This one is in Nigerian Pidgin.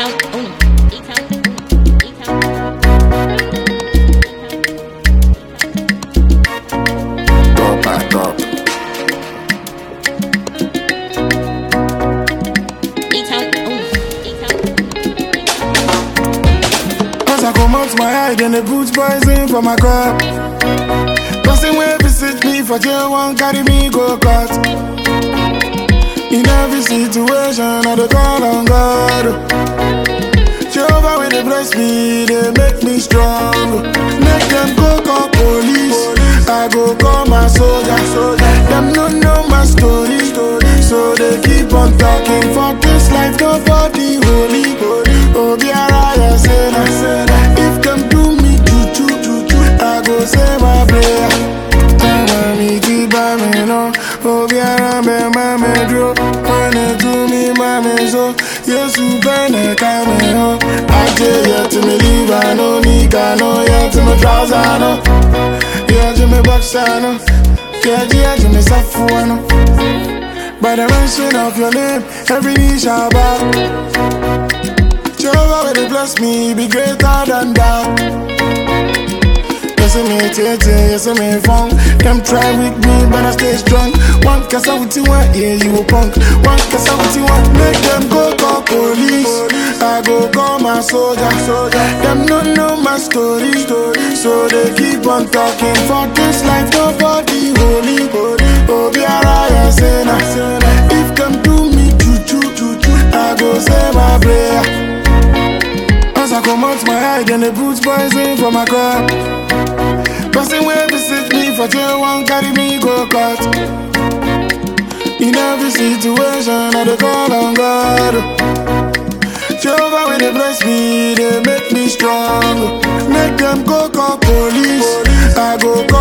I come out my eye, then they put poison for my cup. Person way visit me for jail, won't carry me go court. In every situation, I dey call on God. Jehovah when they bless me, they make me strong. Make them go call police, I go call my soldier. Them no know my story, so they keep on talking. For this life, nobody holy. Oh, be alright, say that. If them do me juju, I go say my prayer. Tell me keep by me no. Oh, be around me, my medro. When they do me, my mezo. Yes, you burn a cameo. I tell you to me leave, I know, Nika, no, yeah, to my trousers, I know. Yeah, to me box, I know. Yeah, to me safu, I know. By the mention of your name, every knee shall bow. Jehovah when they bless me, be greater than that. Yes, me tete, yes, me funk. Them try with me, but I stay strong. One cassa with you want, yeah, you a punk. One cassa with you want, make them go call police. I go call my soldier. Them no know my story, so they keep on talking. For this life, nobody holy. Oh, be alright, say na. If them do me juju, I go say my prayer. As I come out my eye, then they put poison for my cup. Person way visit me for jail, won't carry me go court. In every situation, I dey call on God. Jehovah when they bless me, they make me strong. Make them go call police, I go call